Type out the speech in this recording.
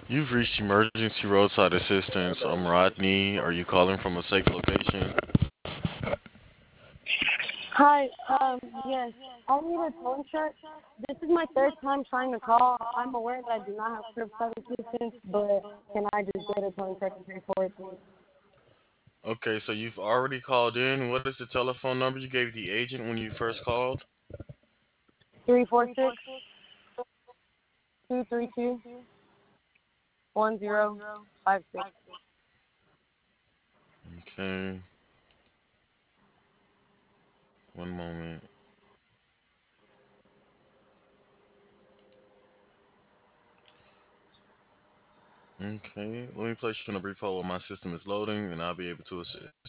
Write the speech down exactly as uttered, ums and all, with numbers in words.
You've reached emergency roadside assistance. I'm Rodney. Are you calling from a safe location? Hi, um, yes, I need a tow truck. This is my third time trying to call. I'm aware that I do not have curbside assistance, but can I just get a tow truck and pay for it, please? Okay, so you've already called in. What is the telephone number you gave the agent when you first called? Three four six two three two one zero five six. Okay, one moment. Okay, let me place you on a brief hold while my system is loading, and I'll be able to assist.